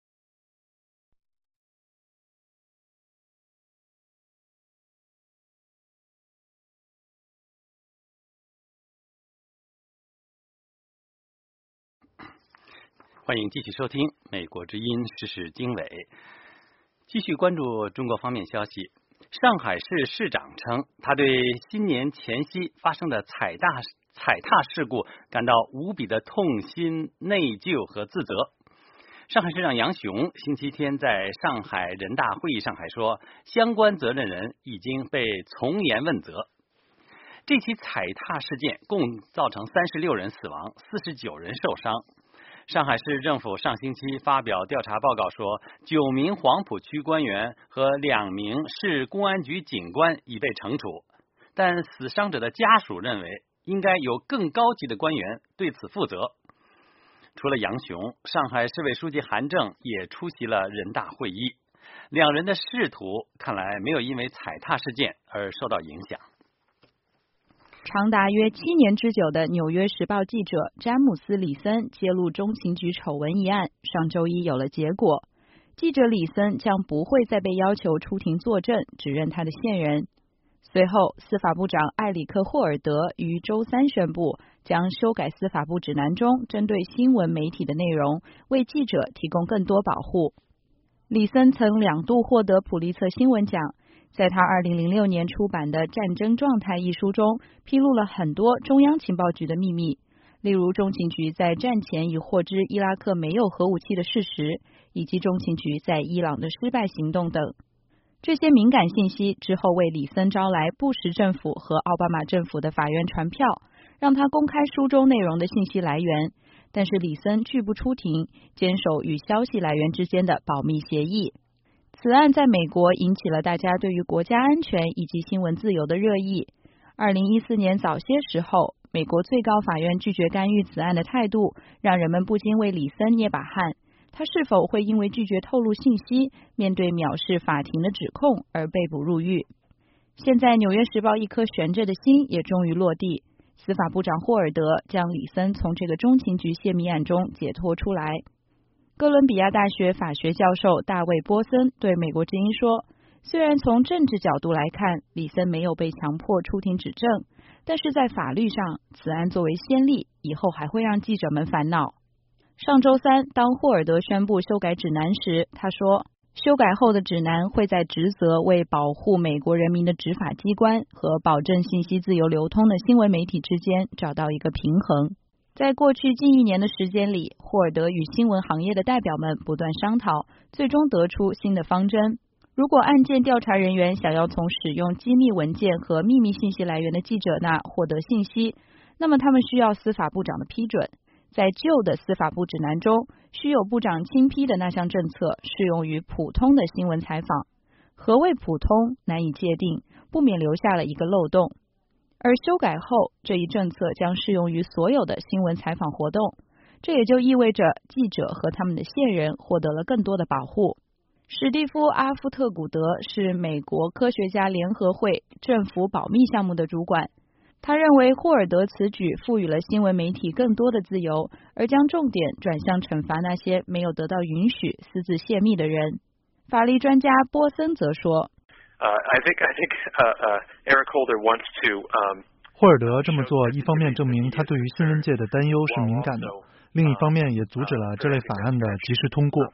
欢迎继续收听美国之音时事经纬。继续关注中国方面消息。上海市市长称，他对新年前夕发生的踩踏踩踏事故感到无比的痛心、内疚和自责。上海市长杨雄星期天在上海人大会议上还说，相关责任人已经被从严问责。这起踩踏事件共造成三十六人死亡，四十九人受伤。上海市政府上星期发表调查报告说，九名黄浦区官员和两名市公安局警官已被惩处，但死伤者的家属认为应该有更高级的官员对此负责。除了杨雄，上海市委书记韩正也出席了人大会议，两人的仕途看来没有因为踩踏事件而受到影响。 长达约七年之久的《纽约时报》记者詹姆斯·李森揭露中情局丑闻一案，上周一有了结果。记者李森将不会再被要求出庭作证，指认他的线人。随后，司法部长艾里克·霍尔德于周三宣布，将修改司法部指南中针对新闻媒体的内容，为记者提供更多保护。李森曾两度获得普利策新闻奖。在他二零零六年出版的《战争状态》一书中，披露了很多中央情报局的秘密，例如中情局在战前已获知伊拉克没有核武器的事实，以及中情局在伊朗的失败行动等。这些敏感信息之后为李森招来布什政府和奥巴马政府的法院传票，让他公开书中内容的信息来源，但是李森拒不出庭，坚守与消息来源之间的保密协议。此案在美国引起了大家对于国家安全以及新闻自由的热议。二零一四年早些时候，美国最高法院拒绝干预此案的态度，让人们不禁为李森捏把汗。他是否会因为拒绝透露信息，面对藐视法庭的指控而被捕入狱？现在《纽约时报》一颗悬着的心也终于落地，司法部长霍尔德将李森从这个中情局泄密案中解脱出来。哥伦比亚大学法学教授大卫·波森对美国之音说，虽然从政治角度来看，李森没有被强迫出庭指证，但是在法律上，此案作为先例，以后还会让记者们烦恼。上周三，当霍尔德宣布修改指南时，他说，修改后的指南会在职责为保护美国人民的执法机关和保证信息自由流通的新闻媒体之间找到一个平衡。在过去近一年的时间里，霍尔德与新闻行业的代表们不断商讨，最终得出新的方针。如果案件调查人员想要从使用机密文件和秘密信息来源的记者那获得信息，那么他们需要司法部长的批准。在旧的司法部指南中，需有部长亲批的那项政策适用于普通的新闻采访。何谓普通，难以界定，不免留下了一个漏洞。而修改后，这一政策将适用于所有的新闻采访活动，这也就意味着记者和他们的线人获得了更多的保护。史蒂夫·阿夫特古德是美国科学家联合会政府保密项目的主管，他认为霍尔德此举赋予了新闻媒体更多的自由，而将重点转向惩罚那些没有得到允许私自泄密的人。法律专家波森则说 Uh, I think I think uh, uh, Eric Holder wants to. Um, 霍尔德这么做，一方面证明他对于新闻界的担忧是敏感的，另一方面也阻止了这类法案的及时通过。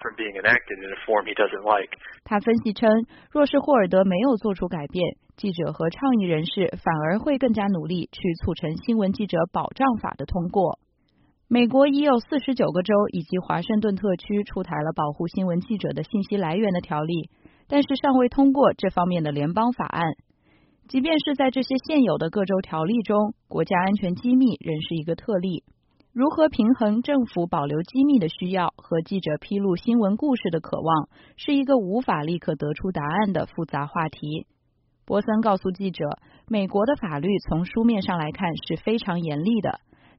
他分析称，若是霍尔德没有做出改变，记者和倡议人士反而会更加努力去促成新闻记者保障法的通过。美国已有四十九个州以及华盛顿特区出台了保护新闻记者的信息来源的条例，但是尚未通过这方面的联邦法案。即便是在这些现有的各州条例中，国家安全机密仍是一个特例。如何平衡政府保留机密的需要和记者披露新闻故事的渴望，是一个无法立刻得出答案的复杂话题。波森告诉记者，美国的法律从书面上来看是非常严厉的，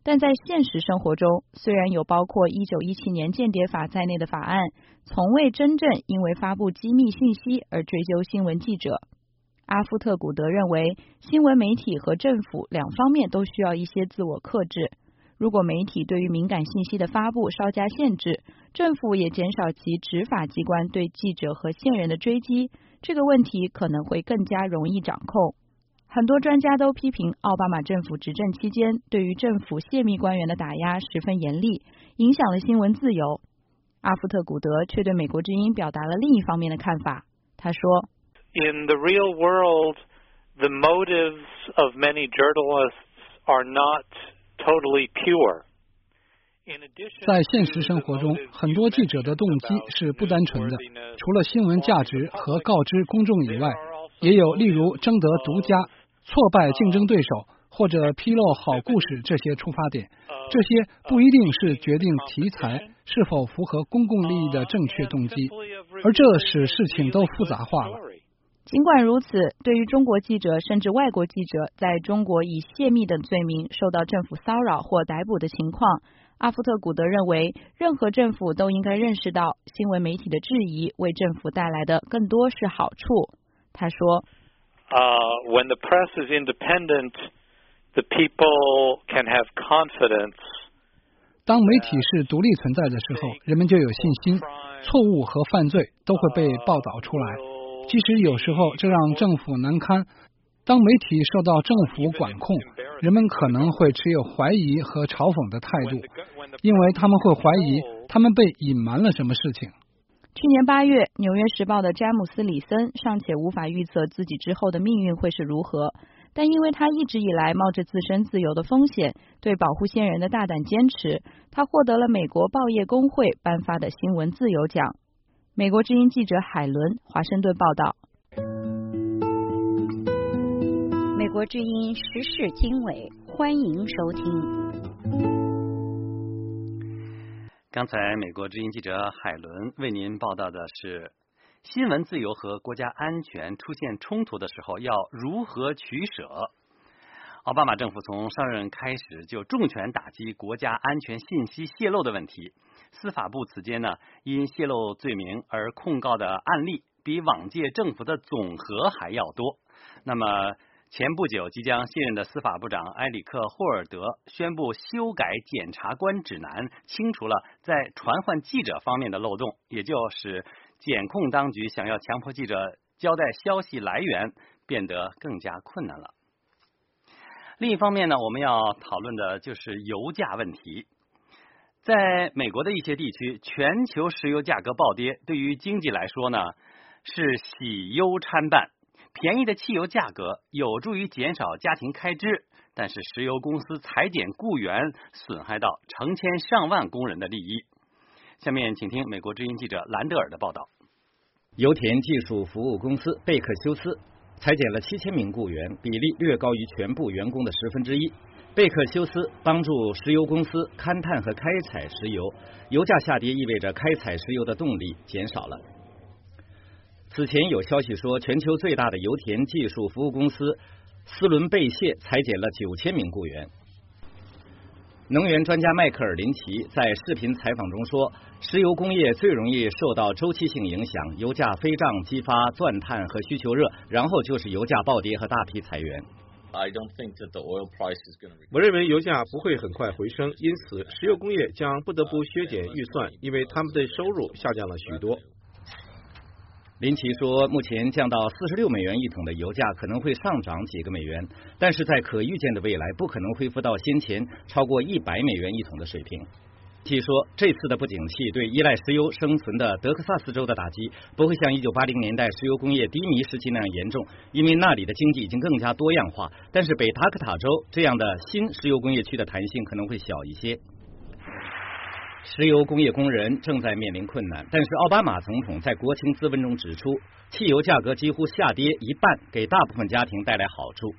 但在现实生活中，虽然有包括一九一七年间谍法在内的法案，从未真正因为发布机密讯息而追究新闻记者。阿夫特古德认为，新闻媒体和政府两方面都需要一些自我克制。如果媒体对于敏感信息的发布稍加限制，政府也减少其执法机关对记者和线人的追击，这个问题可能会更加容易掌控。很多专家都批评奥巴马政府执政期间对于政府泄密官员的打压十分严厉，影响了新闻自由。阿夫特古德却对美国之音表达了另一方面的看法。他说 In the real world, the motives of many journalists are not totally pure. 在现实生活中，很多记者的动机是不单纯的，除了新闻价值和告知公众以外，也有例如争得独家、挫败竞争对手或者披露好故事这些出发点。这些不一定是决定题材是否符合公共利益的正确动机，而这使事情都复杂化了。 尽管如此，对于中国记者甚至外国记者在中国以泄密等罪名受到政府骚扰或逮捕的情况，阿夫特古德认为，任何政府都应该认识到，新闻媒体的质疑为政府带来的更多是好处。他说 uh, When the press is independent, the people can have confidence. 当媒体是独立存在的时候，人们就有信心，错误和犯罪都会被报道出来。即使有时候这让政府难堪，当媒体受到政府管控，人们可能会持有怀疑和嘲讽的态度，因为他们会怀疑他们被隐瞒了什么事情。 去年八月，纽约时报的詹姆斯·里森尚且无法预测自己之后的命运会是如何，但因为他一直以来冒着自身自由的风险，对保护线人的大胆坚持，他获得了美国报业工会颁发的新闻自由奖。美国之音记者海伦，华盛顿报道。 美国之音时事经纬，欢迎收听。 刚才美国之音记者海伦为您报道的是，新闻自由和国家安全出现冲突的时候要如何取舍。奥巴马政府从上任开始就重拳打击国家安全信息泄露的问题，司法部此间呢，因泄露罪名而控告的案例比往届政府的总和还要多。那么前不久即将卸任的司法部长埃里克·霍尔德宣布修改检察官指南，清除了在传唤记者方面的漏洞，也就使检控当局想要强迫记者交代消息来源变得更加困难了。另一方面呢，我们要讨论的就是油价问题。在美国的一些地区，全球石油价格暴跌，对于经济来说呢，是喜忧参半。便宜的汽油价格有助于减少家庭开支，但是石油公司裁减雇员，损害到成千上万工人的利益。下面请听美国之音记者兰德尔的报道。 油田技术服务公司贝克休斯裁减了七千名雇员，比例略高于全部员工的十分之一。贝克休斯帮助石油公司勘探和开采石油，油价下跌意味着开采石油的动力减少了。此前有消息说，全球最大的油田技术服务公司斯伦贝谢裁减了九千名雇员。能源专家迈克尔·林奇在视频采访中说，石油工业最容易受到周期性影响，油价飞涨激发钻探和需求热，然后就是油价暴跌和大批裁员。 我认为油价不会很快回升，因此石油工业将不得不削减预算，因为他们的收入下降了许多。 林奇说，目前降到四十六美元一桶的油价可能会上涨几个美元，但是在可预见的未来不可能恢复到先前超过一百美元一桶的水平。据说这次的不景气对依赖石油生存的德克萨斯州的打击不会像一九八零年代石油工业低迷时期那样严重，因为那里的经济已经更加多样化，但是北达科塔州这样的新石油工业区的弹性可能会小一些。石油工业工人正在面临困难，但是奥巴马总统在国情咨文中指出，汽油价格几乎下跌一半，给大部分家庭带来好处。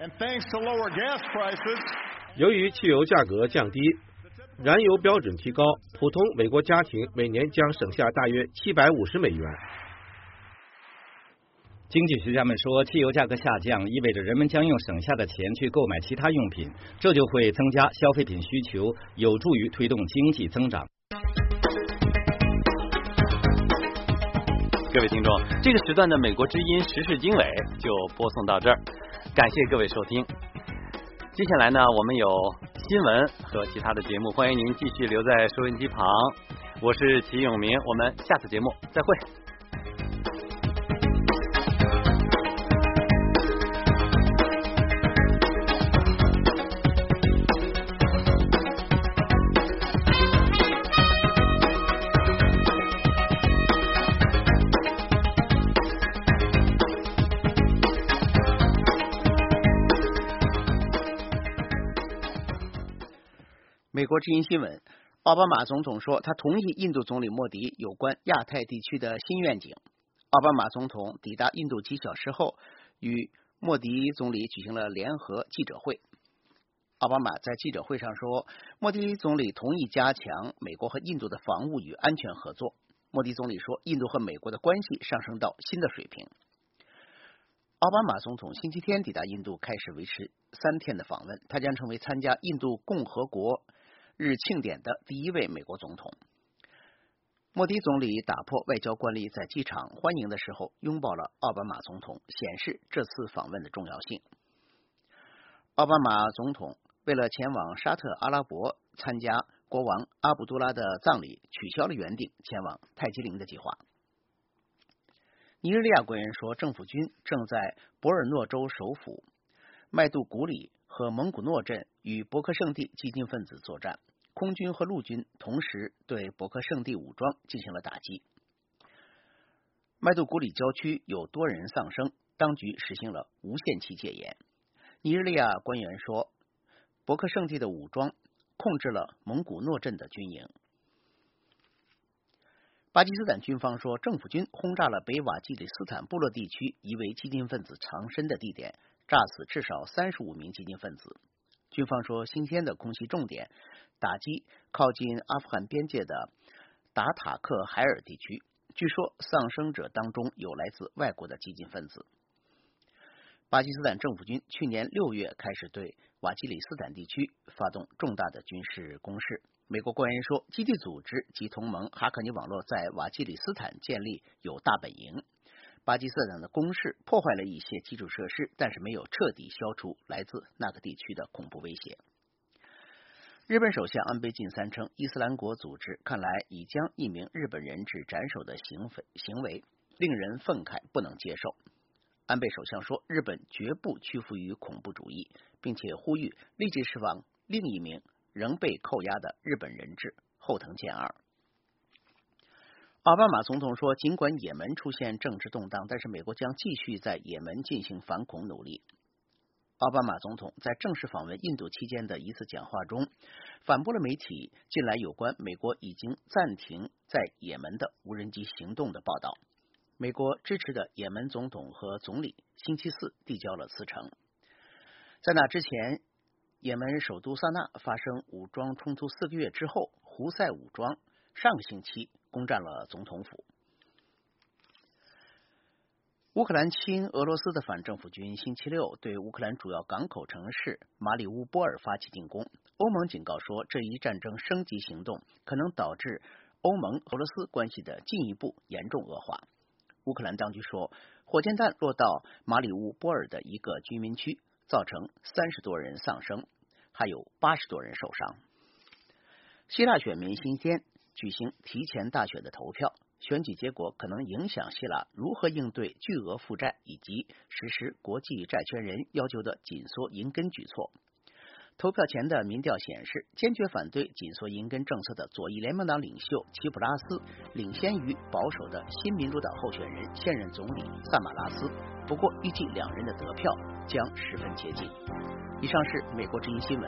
由于汽油价格降低，燃油标准提高，普通美国家庭每年将省下大约七百五十美元。 经济学家们说，汽油价格下降意味着人们将用省下的钱去购买其他用品，这就会增加消费品需求，有助于推动经济增长。 各位听众，这个时段的美国之音时事经纬就播送到这儿，感谢各位收听。接下来呢，我们有新闻和其他的节目，欢迎您继续留在收音机旁。我是齐永明，我们下次节目再会。 美国之音新闻，奥巴马总统说他同意印度总理莫迪有关亚太地区的新愿景。奥巴马总统抵达印度几小时后，与莫迪总理举行了联合记者会。奥巴马在记者会上说，莫迪总理同意加强美国和印度的防务与安全合作。莫迪总理说，印度和美国的关系上升到新的水平。奥巴马总统星期天抵达印度，开始维持三天的访问，他将成为参加印度共和国日庆典的第一位美国总统。莫迪总理打破外交惯例，在机场欢迎的时候拥抱了奥巴马总统，显示这次访问的重要性。奥巴马总统为了前往沙特阿拉伯参加国王阿卜杜拉的葬礼，取消了原定前往泰姬陵的计划。尼日利亚官员说，政府军正在博尔诺州首府麦杜古里和蒙古诺镇与博克圣地激进分子作战，空军和陆军同时对博克圣地武装进行了打击。麦杜古里郊区有多人丧生，当局实行了无限期戒严。尼日利亚官员说，博克圣地的武装控制了蒙古诺镇的军营。巴基斯坦军方说，政府军轰炸了北瓦基里斯坦部落地区一位激进分子藏身的地点，炸死至少三十五名激进分子。军方说，新鲜的空袭重点打击靠近阿富汗边界的达塔克海尔地区，据说丧生者当中有来自外国的激进分子。巴基斯坦政府军去年六月开始对瓦基里斯坦地区发动重大的军事攻势。美国官员说，基地组织及同盟哈克尼网络在瓦基里斯坦建立有大本营。巴基斯坦的攻势破坏了一些基础设施，但是没有彻底消除来自那个地区的恐怖威胁。日本首相安倍晋三称，伊斯兰国组织看来已将一名日本人质斩首的行为行为令人愤慨，不能接受。安倍首相说，日本绝不屈服于恐怖主义，并且呼吁立即释放另一名仍被扣押的日本人质后藤健二。奥巴马总统说，尽管也门出现政治动荡，但是美国将继续在也门进行反恐努力。奥巴马总统在正式访问印度期间的一次讲话中，反驳了媒体近来有关美国已经暂停在也门的无人机行动的报道。美国支持的也门总统和总理星期四递交了辞呈。在那之前，也门首都萨那发生武装冲突四个月之后，胡塞武装上个星期攻占了总统府。乌克兰亲俄罗斯的反政府军星期六对乌克兰主要港口城市马里乌波尔发起进攻。欧盟警告说，这一战争升级行动可能导致欧盟俄罗斯关系的进一步严重恶化。乌克兰当局说，火箭弹落到马里乌波尔的一个居民区，造成三十多人丧生，还有八十多人受伤。希腊选民星期天举行提前大选的投票，选举结果可能影响希腊如何应对巨额负债以及实施国际债权人要求的紧缩银根举措。投票前的民调显示，坚决反对紧缩银根政策的左翼联盟党领袖齐普拉斯领先于保守的新民主党候选人现任总理萨马拉斯，不过预计两人的得票将十分接近。以上是美国之音新闻。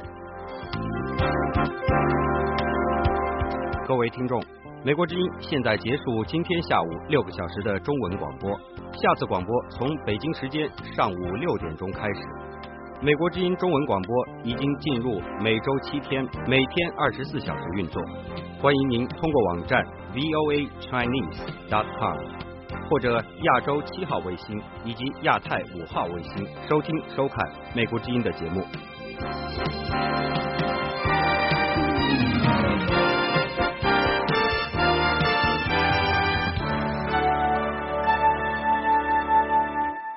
各位听众，美国之音现在结束今天下午六个小时的中文广播，下次广播从北京时间上午六点钟开始。美国之音中文广播已经进入每周七天、每天二十四小时运作，欢迎您通过网站 V O A Chinese dot com 或者亚洲七号卫星以及亚太五号卫星收听收看美国之音的节目。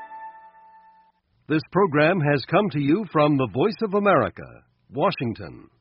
This program has come to you from the Voice of America, Washington.